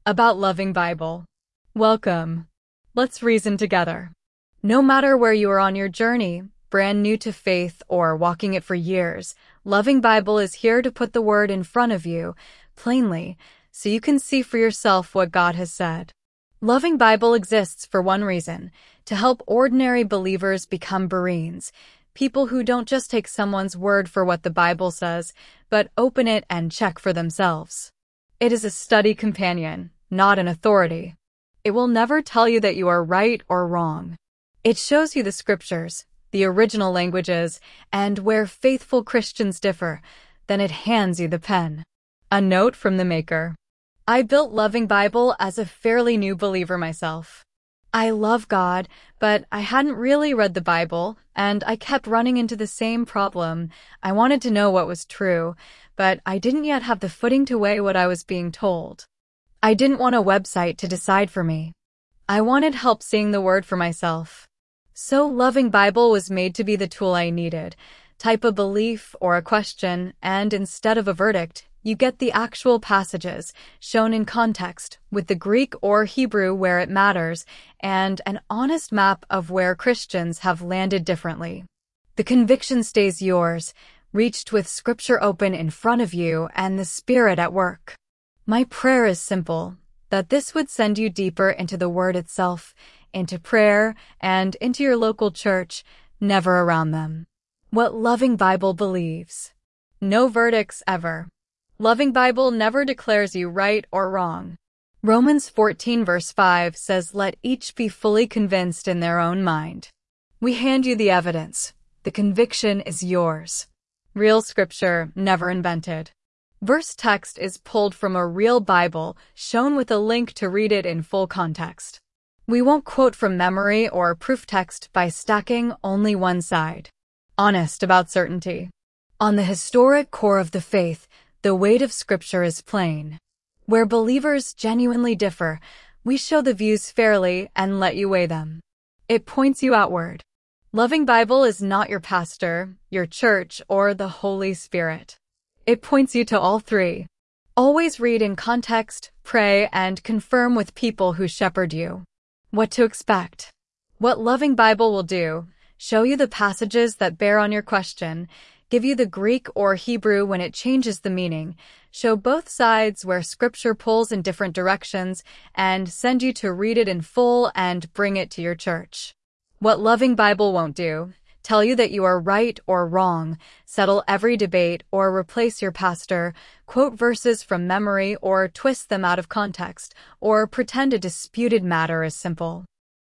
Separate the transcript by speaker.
Speaker 1: about Loving Bible. Welcome. Let's reason together. No matter where you are on your journey, brand new to faith or walking it for years, Loving Bible is here to put the word in front of you, plainly, so you can see for yourself what God has said. Loving Bible exists for one reason: to help ordinary believers become Bereans, people who don't just take someone's word for what the Bible says, but open it and check for themselves. It is a study companion, not an authority. It will never tell you that you are right or wrong. It shows you the scriptures, the original languages, and where faithful Christians differ. Then it hands you the pen. A note from the maker. I built Loving Bible as a fairly new believer myself. I love God, but I hadn't really read the Bible, and I kept running into the same problem. I wanted to know what was true, but I didn't yet have the footing to weigh what I was being told. I didn't want a website to decide for me. I wanted help seeing the word for myself. So Loving Bible was made to be the tool I needed. Type a belief or a question, and instead of a verdict, you get the actual passages, shown in context, with the Greek or Hebrew where it matters, and an honest map of where Christians have landed differently. The conviction stays yours, reached with Scripture open in front of you and the Spirit at work. My prayer is simple, that this would send you deeper into the Word itself, into prayer, and into your local church, never around them. What Loving Bible believes. No verdicts ever. Loving Bible never declares you right or wrong. Romans 14 verse 5 says, "Let each be fully convinced in their own mind." We hand you the evidence. The conviction is yours. Real scripture, never invented. Verse text is pulled from a real Bible, shown with a link to read it in full context. We won't quote from memory or proof text by stacking only one side. Honest about certainty. On the historic core of the faith, the weight of Scripture is plain. Where believers genuinely differ, we show the views fairly and let you weigh them. It points you outward. Loving Bible is not your pastor, your church, or the Holy Spirit. It points you to all three. Always read in context, pray, and confirm with people who shepherd you. What to expect. What Loving Bible will do: show you the passages that bear on your question, give you the Greek or Hebrew when it changes the meaning, show both sides where Scripture pulls in different directions, and send you to read it in full and bring it to your church. What Loving Bible won't do: tell you that you are right or wrong, settle every debate, or replace your pastor, quote verses from memory or twist them out of context, or pretend a disputed matter is simple.